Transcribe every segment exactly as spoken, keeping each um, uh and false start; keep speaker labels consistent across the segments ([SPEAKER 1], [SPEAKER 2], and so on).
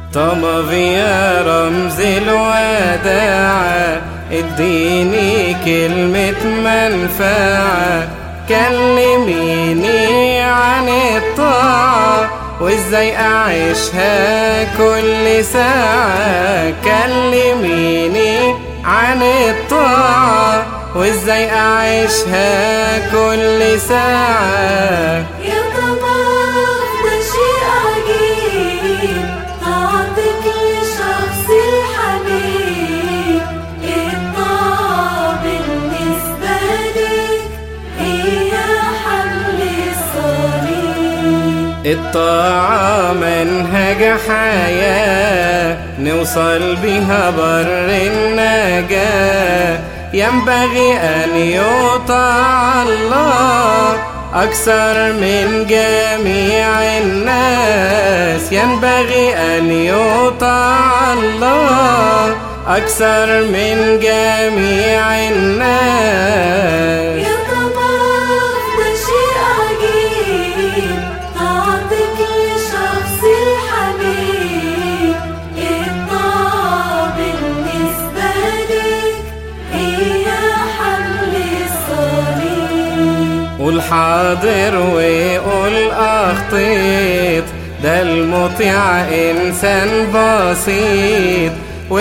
[SPEAKER 1] طمر يا رمز الوداع، اديني كلمة منفعة، كلميني عن الطاعة وازاي اعيشها كل ساعة. كلميني عن الطاعة وازاي اعيشها كل ساعة.
[SPEAKER 2] يا طمر ده شيء عجيب، طاعتك لشخص الحبيب، الطاعة بالنسبة لك هي حمل الصليب.
[SPEAKER 1] الطاعة منهج حياة نوصل بها بر النجاة، ينبغي أن يطاع الله أكثر من جميع الناس. ينبغي أن يطاع الله أكثر من جميع الناس.
[SPEAKER 2] يا طمر ده شيء عجيب، طاعتك لشخص الحبيب، الطاعة بالنسبة لك هي حمل الصليب.
[SPEAKER 1] قول حاضر وقول أخطيت، ده المطيع إنسان بسيط،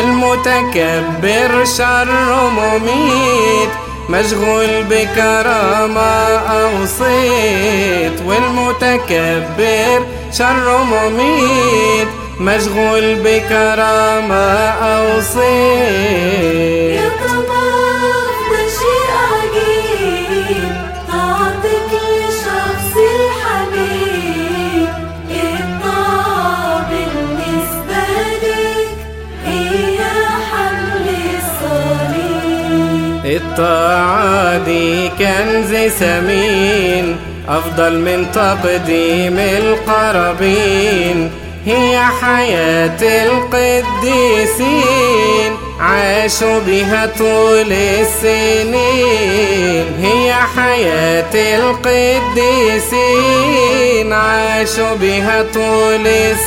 [SPEAKER 1] والمتكبر شر مميت، مشغول بكرامة أو صيت. والمتكبر شر مميت، مشغول بكرامة أو صيت.
[SPEAKER 2] يا طمر ده شيء عجيب، طاعتك لشخص الحبيب، الطاعة بالنسبة لك هي حمل الصليب.
[SPEAKER 1] الطاعة دي كنز ثمين، أفضل من تقديم القرابين، هي حياة القديسين عاشوا بها طول السنين. هي حياة القديسين عاشوا بها طول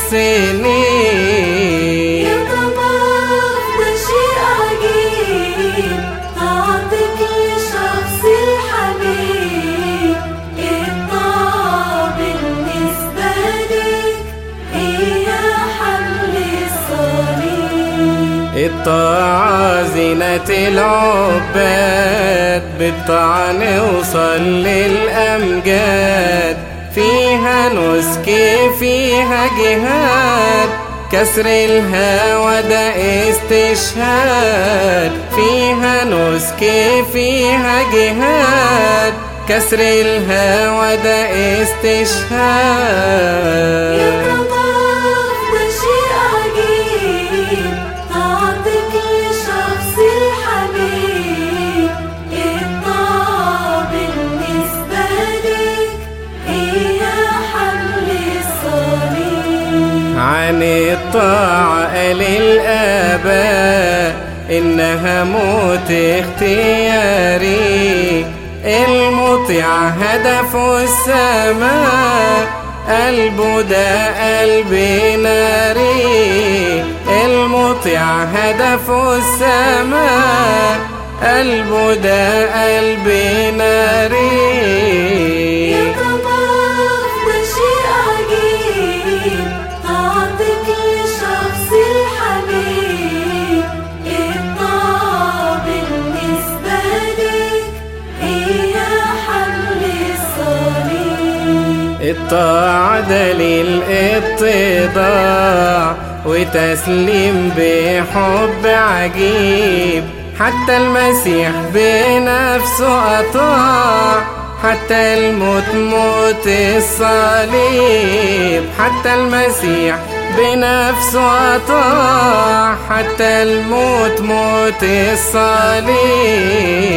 [SPEAKER 1] السنين.
[SPEAKER 2] يا طمر ده شيء عجيب، طاعتك لشخص الحبيب، الطاعة بالنسبة لك هي حمل الصليب.
[SPEAKER 1] الطاعة زينة العباد، بالطاعة نوصل للأمجاد، فيها نسك فيها جهاد، كسر الهوى ده استشهاد. فيها نسك فيها جهاد، كسر الهوى ده استشهاد.
[SPEAKER 2] يا طمر ده شيء عجيب، طاعتك لشخص الحبيب، الطاعة بالنسبة لك هي حمل الصليب.
[SPEAKER 1] عن الطاعة قال الآباء إنها موت اختياري، المطيع هدفه السماء، قلبه ده قلب ناري. المطيع هدفه السماء، قلبه ده قلب ناري.
[SPEAKER 2] يا طمر ده شيء عجيب، طاعتك لشخص الحبيب، الطاعة بالنسبة لك هي حمل الصليب.
[SPEAKER 1] الطاعة دليل اتضاع وتسليم بحب عجيب، حتى المسيح بنفسه أطاع، حتى الموت موت الصليب. حتى المسيح بنفسه أطاع، حتى الموت موت الصليب.